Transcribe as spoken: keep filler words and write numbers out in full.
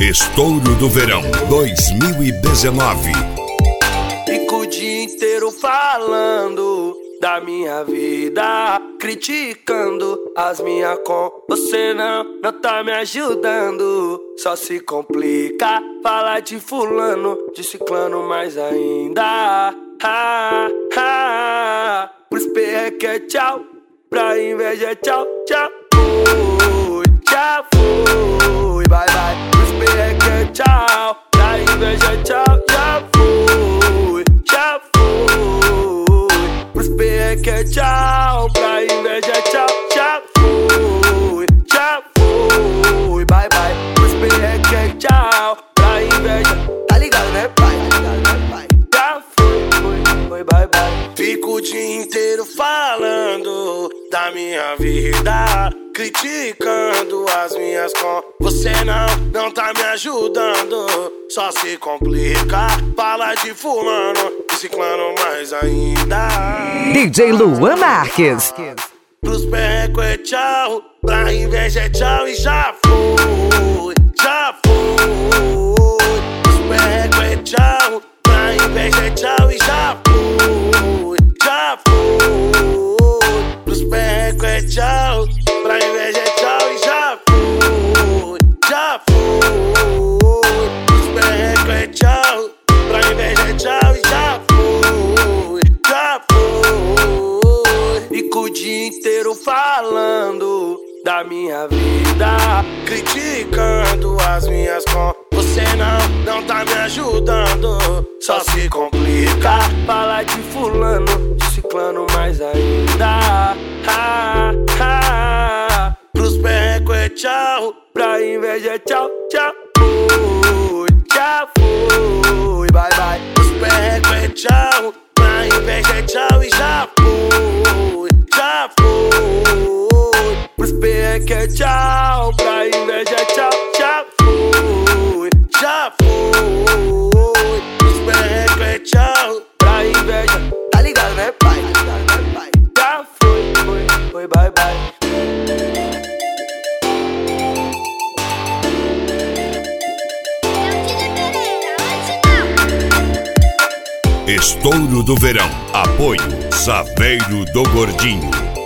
Estouro do Verão dois mil e dezenove. Fico o dia inteiro falando da minha vida, criticando as minhas com. Você não, não tá me ajudando, só se complica. Fala de fulano, de ciclano mais ainda. Ha, ha. Pros perreque é tchau, pra inveja é tchau, tchau. Fui, já fui, bye bye. Pros perreque é tchau, pra inveja é tchau, já fui, já fui. Pros perreque é tchau, pra inveja é tchau, já fui, já fui, bye bye. Pros perreque é tchau, pra inveja, tá ligado né pai? Tá ligado né pai? Já fui, fui, fui, bye bye. Fico o dia inteiro falando da minha vida, criticando as minhas com. Você não, não tá me ajudando, só se complica. Fala de fulano, de ciclano mais ainda. D J Luan Marques. Pros perreco é tchau, pra inveja é tchau e já fui, já fui. Pros perreco é tchau, pra inveja é tchau e já fui, já fui. Pros perreco é tchau, pra inveja é tchau e já fui, já fui. Pros perreco é tchau, pra inveja é tchau e já fui, já fui. Fico o dia inteiro falando da minha vida, criticando as minhas com. Você não, não tá me ajudando, só se complica. Fala de fulano, de ciclano mais ainda. Ha, ha. Pros perreco é tchau, pra inveja é tchau, tchau. Fui, já fui, bye bye. Pros perreco é tchau, pra inveja é tchau e já fui, já fui. Pros perreco é tchau, pra inveja é tchau, já fui, já fui. Pros perreco é tchau, pra inveja, tá ligado né pai? Tá ligado né pai? Já fui, fui, fui, bye bye. Estouro do Verão. Apoio Saveiro do Gordinho.